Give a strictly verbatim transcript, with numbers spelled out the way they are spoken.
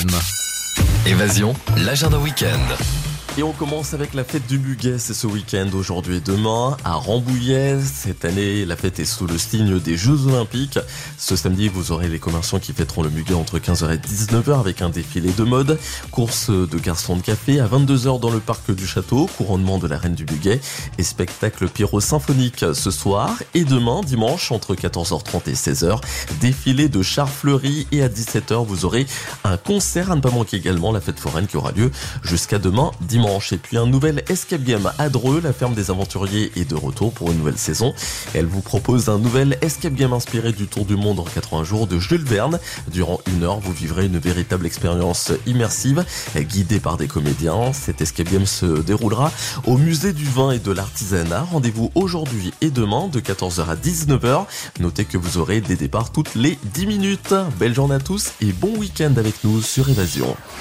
F M. Évasion, l'agenda week-end. Et on commence avec la fête du Muguet, c'est ce week-end, aujourd'hui et demain, à Rambouillet. Cette année, la fête est sous le signe des Jeux Olympiques. Ce samedi, vous aurez les commerçants qui fêteront le Muguet entre quinze heures et dix-neuf heures avec un défilé de mode, course de garçons de café à vingt-deux heures dans le parc du château, couronnement de la reine du Muguet et spectacle pyro-symphonique ce soir. Et demain, dimanche, entre quatorze heures trente et seize heures, défilé de chars fleuris et à dix-sept heures, vous aurez un concert à ne pas manquer également, la fête foraine qui aura lieu jusqu'à demain dimanche. Et puis un nouvel escape game à Dreux, la ferme des aventuriers est de retour pour une nouvelle saison. Elle vous propose un nouvel escape game inspiré du Tour du monde en quatre-vingts jours de Jules Verne. Durant une heure, vous vivrez une véritable expérience immersive, guidée par des comédiens. Cet escape game se déroulera au musée du vin et de l'artisanat. Rendez-vous aujourd'hui et demain de quatorze heures à dix-neuf heures. Notez que vous aurez des départs toutes les dix minutes. Belle journée à tous et bon week-end avec nous sur Évasion.